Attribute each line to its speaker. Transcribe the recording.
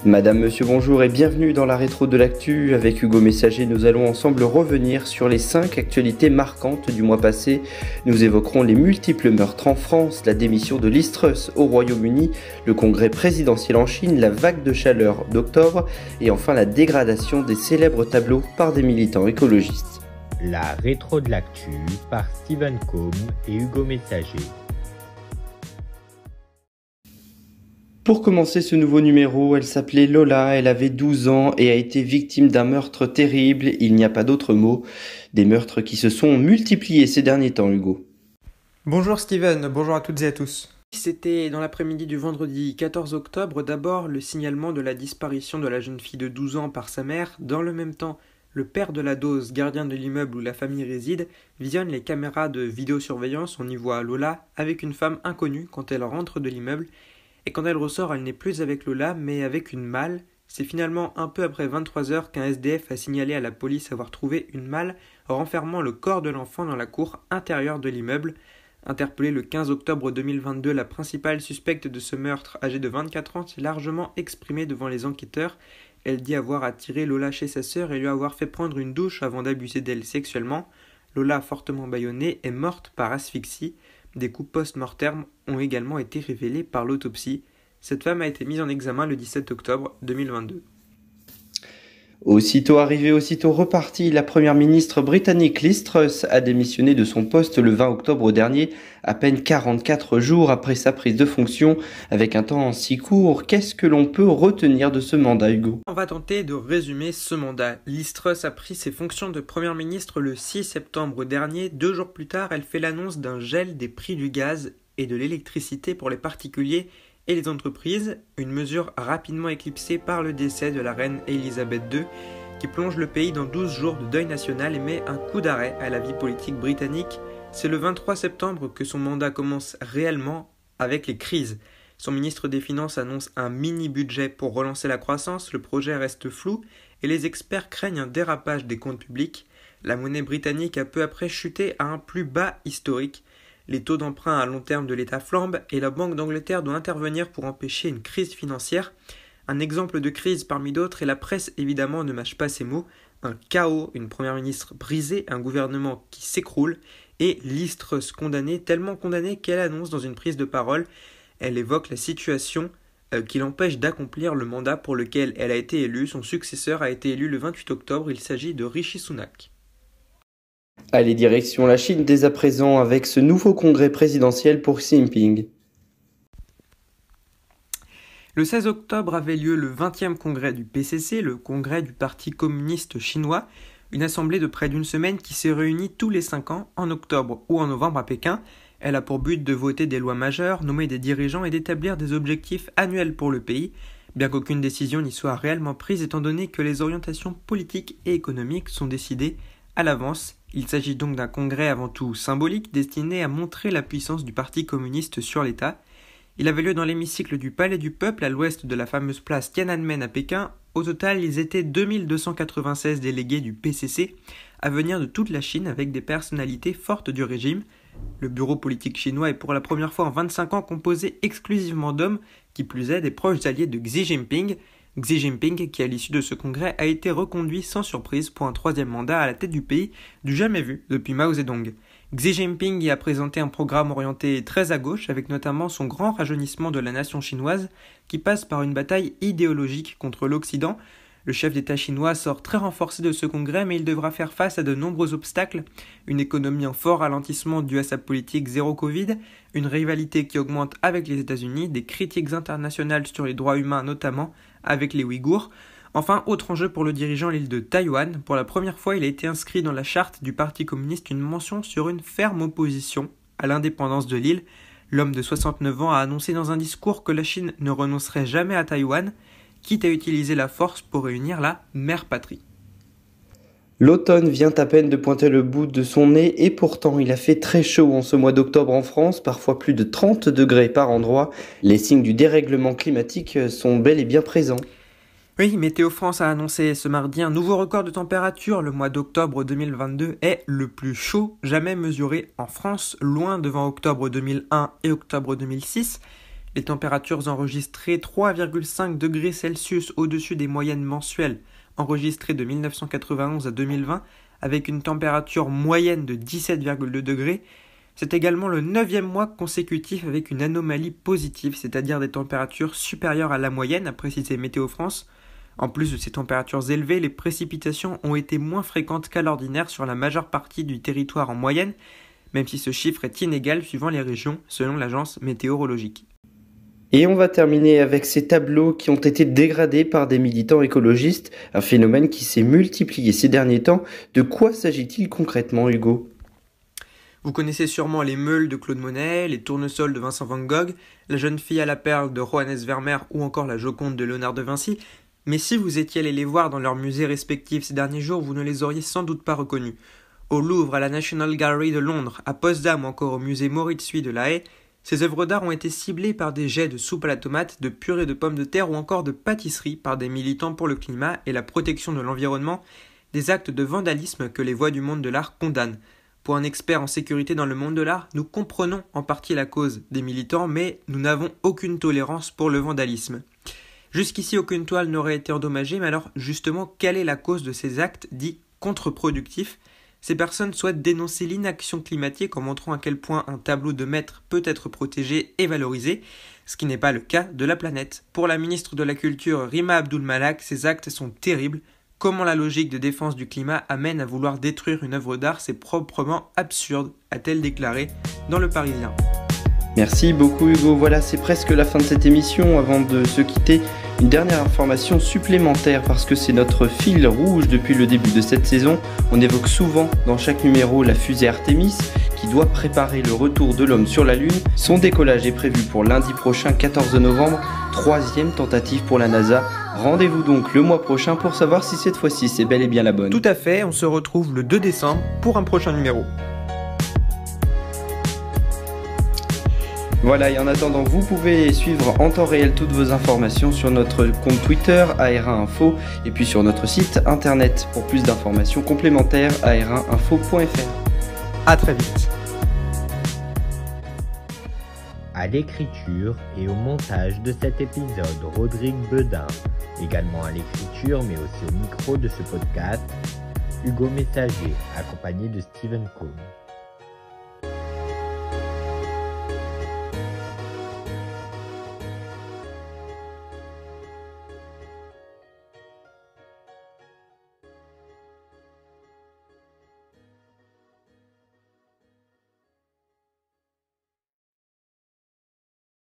Speaker 1: Madame, monsieur, bonjour et bienvenue dans la rétro de l'actu. Avec Hugo Messager, nous allons ensemble revenir sur les 5 actualités marquantes du mois passé. Nous évoquerons les multiples meurtres en France, la démission de Liz Truss au Royaume-Uni, le congrès présidentiel en Chine, la vague de chaleur d'octobre et enfin la dégradation des célèbres tableaux par des militants écologistes.
Speaker 2: La rétro de l'actu par Steven Combe et Hugo Messager.
Speaker 1: Pour commencer ce nouveau numéro, elle s'appelait Lola, elle avait 12 ans et a été victime d'un meurtre terrible, il n'y a pas d'autre mot, des meurtres qui se sont multipliés ces derniers temps, Hugo.
Speaker 3: Bonjour Steven, bonjour à toutes et à tous. C'était dans l'après-midi du vendredi 14 octobre, d'abord le signalement de la disparition de la jeune fille de 12 ans par sa mère. Dans le même temps, le père de la dose, gardien de l'immeuble où la famille réside, visionne les caméras de vidéosurveillance. On y voit Lola avec une femme inconnue quand elle rentre de l'immeuble. Et quand elle ressort, elle n'est plus avec Lola, mais avec une malle. C'est finalement un peu après 23h qu'un SDF a signalé à la police avoir trouvé une malle renfermant le corps de l'enfant dans la cour intérieure de l'immeuble. Interpellée le 15 octobre 2022, la principale suspecte de ce meurtre, âgée de 24 ans, s'est largement exprimée devant les enquêteurs. Elle dit avoir attiré Lola chez sa sœur et lui avoir fait prendre une douche avant d'abuser d'elle sexuellement. Lola, fortement bâillonnée, est morte par asphyxie. Des coups post-mortem ont également été révélés par l'autopsie. Cette femme a été mise en examen le 17 octobre 2022.
Speaker 1: Aussitôt arrivée, aussitôt repartie, la première ministre britannique Liz Truss a démissionné de son poste le 20 octobre dernier, à peine 44 jours après sa prise de fonction. Avec un temps si court, qu'est-ce que l'on peut retenir de ce mandat, Hugo ?
Speaker 3: On va tenter de résumer ce mandat. Liz Truss a pris ses fonctions de première ministre le 6 septembre dernier. 2 jours plus tard, elle fait l'annonce d'un gel des prix du gaz et de l'électricité pour les particuliers et les entreprises, une mesure rapidement éclipsée par le décès de la reine Elisabeth II, qui plonge le pays dans 12 jours de deuil national et met un coup d'arrêt à la vie politique britannique. C'est le 23 septembre que son mandat commence réellement avec les crises. Son ministre des Finances annonce un mini-budget pour relancer la croissance, le projet reste flou et les experts craignent un dérapage des comptes publics. La monnaie britannique a peu après chuté à un plus bas historique. Les taux d'emprunt à long terme de l'État flambent et la Banque d'Angleterre doit intervenir pour empêcher une crise financière. Un exemple de crise parmi d'autres et la presse évidemment ne mâche pas ses mots. Un chaos, une première ministre brisée, un gouvernement qui s'écroule et Liz Truss condamnée, tellement condamnée qu'elle annonce dans une prise de parole, elle évoque la situation qui l'empêche d'accomplir le mandat pour lequel elle a été élue. Son successeur a été élu le 28 octobre, il s'agit de Rishi Sunak.
Speaker 1: Allez, direction la Chine dès à présent avec ce nouveau congrès présidentiel pour Xi Jinping.
Speaker 3: Le 16 octobre avait lieu le 20e congrès du PCC, le congrès du Parti communiste chinois, une assemblée de près d'une semaine qui s'est réunie tous les 5 ans, en octobre ou en novembre à Pékin. Elle a pour but de voter des lois majeures, nommer des dirigeants et d'établir des objectifs annuels pour le pays, bien qu'aucune décision n'y soit réellement prise étant donné que les orientations politiques et économiques sont décidées à l'avance. Il s'agit donc d'un congrès avant tout symbolique destiné à montrer la puissance du Parti communiste sur l'État. Il avait lieu dans l'hémicycle du Palais du Peuple à l'ouest de la fameuse place Tiananmen à Pékin. Au total, ils étaient 2296 délégués du PCC à venir de toute la Chine avec des personnalités fortes du régime. Le bureau politique chinois est pour la première fois en 25 ans composé exclusivement d'hommes, qui plus est des proches alliés de Xi Jinping. Xi Jinping, qui à l'issue de ce congrès a été reconduit sans surprise pour un 3e mandat à la tête du pays, du jamais vu depuis Mao Zedong. Xi Jinping y a présenté un programme orienté très à gauche, avec notamment son grand rajeunissement de la nation chinoise, qui passe par une bataille idéologique contre l'Occident. Le chef d'État chinois sort très renforcé de ce congrès, mais il devra faire face à de nombreux obstacles. Une économie en fort ralentissement due à sa politique zéro Covid, une rivalité qui augmente avec les États-Unis, des critiques internationales sur les droits humains notamment avec les Ouïghours. Enfin, autre enjeu pour le dirigeant, l'île de Taïwan. Pour la première fois, il a été inscrit dans la charte du Parti communiste une mention sur une ferme opposition à l'indépendance de l'île. L'homme de 69 ans a annoncé dans un discours que la Chine ne renoncerait jamais à Taïwan, quitte à utiliser la force pour réunir la mère patrie.
Speaker 1: L'automne vient à peine de pointer le bout de son nez et pourtant il a fait très chaud en ce mois d'octobre en France, parfois plus de 30 degrés par endroit. Les signes du dérèglement climatique sont bel et bien présents.
Speaker 3: Oui, Météo France a annoncé ce mardi un nouveau record de température. Le mois d'octobre 2022 est le plus chaud jamais mesuré en France, loin devant octobre 2001 et octobre 2006. Les températures enregistrées 3,5 degrés Celsius au-dessus des moyennes mensuelles enregistrées de 1991 à 2020, avec une température moyenne de 17,2 degrés. C'est également le 9e mois consécutif avec une anomalie positive, c'est-à-dire des températures supérieures à la moyenne, a précisé Météo France. En plus de ces températures élevées, les précipitations ont été moins fréquentes qu'à l'ordinaire sur la majeure partie du territoire en moyenne, même si ce chiffre est inégal suivant les régions, selon l'agence météorologique.
Speaker 1: Et on va terminer avec ces tableaux qui ont été dégradés par des militants écologistes, un phénomène qui s'est multiplié ces derniers temps. De quoi s'agit-il concrètement, Hugo ?
Speaker 3: Vous connaissez sûrement les meules de Claude Monet, les tournesols de Vincent van Gogh, la jeune fille à la perle de Johannes Vermeer ou encore la Joconde de Léonard de Vinci, mais si vous étiez allé les voir dans leurs musées respectifs ces derniers jours, vous ne les auriez sans doute pas reconnus. Au Louvre, à la National Gallery de Londres, à Potsdam ou encore au musée Maurits Huy de La Haye, ces œuvres d'art ont été ciblées par des jets de soupe à la tomate, de purée de pommes de terre ou encore de pâtisserie par des militants pour le climat et la protection de l'environnement, des actes de vandalisme que les voix du monde de l'art condamnent. Pour un expert en sécurité dans le monde de l'art, nous comprenons en partie la cause des militants, mais nous n'avons aucune tolérance pour le vandalisme. Jusqu'ici, aucune toile n'aurait été endommagée, mais alors justement, quelle est la cause de ces actes dits contre-productifs ? Ces personnes souhaitent dénoncer l'inaction climatique en montrant à quel point un tableau de maître peut être protégé et valorisé, ce qui n'est pas le cas de la planète. Pour la ministre de la Culture Rima Abdul-Malak, ces actes sont terribles. Comment la logique de défense du climat amène à vouloir détruire une œuvre d'art, c'est proprement absurde, a-t-elle déclaré dans Le Parisien.
Speaker 1: Merci beaucoup Hugo, voilà c'est presque la fin de cette émission. Avant de se quitter, une dernière information supplémentaire parce que c'est notre fil rouge depuis le début de cette saison. On évoque souvent dans chaque numéro la fusée Artemis qui doit préparer le retour de l'homme sur la Lune. Son décollage est prévu pour lundi prochain 14 novembre, 3e tentative pour la NASA. Rendez-vous donc le mois prochain pour savoir si cette fois-ci c'est bel et bien la bonne.
Speaker 3: Tout à fait, on se retrouve le 2 décembre pour un prochain numéro.
Speaker 1: Voilà, et en attendant, vous pouvez suivre en temps réel toutes vos informations sur notre compte Twitter AR1 Info et puis sur notre site internet pour plus d'informations complémentaires ar1info.fr.
Speaker 3: À très vite.
Speaker 2: À l'écriture et au montage de cet épisode, Rodrigue Bedin. Également à l'écriture mais aussi au micro de ce podcast, Hugo Messager, accompagné de Steven Combe.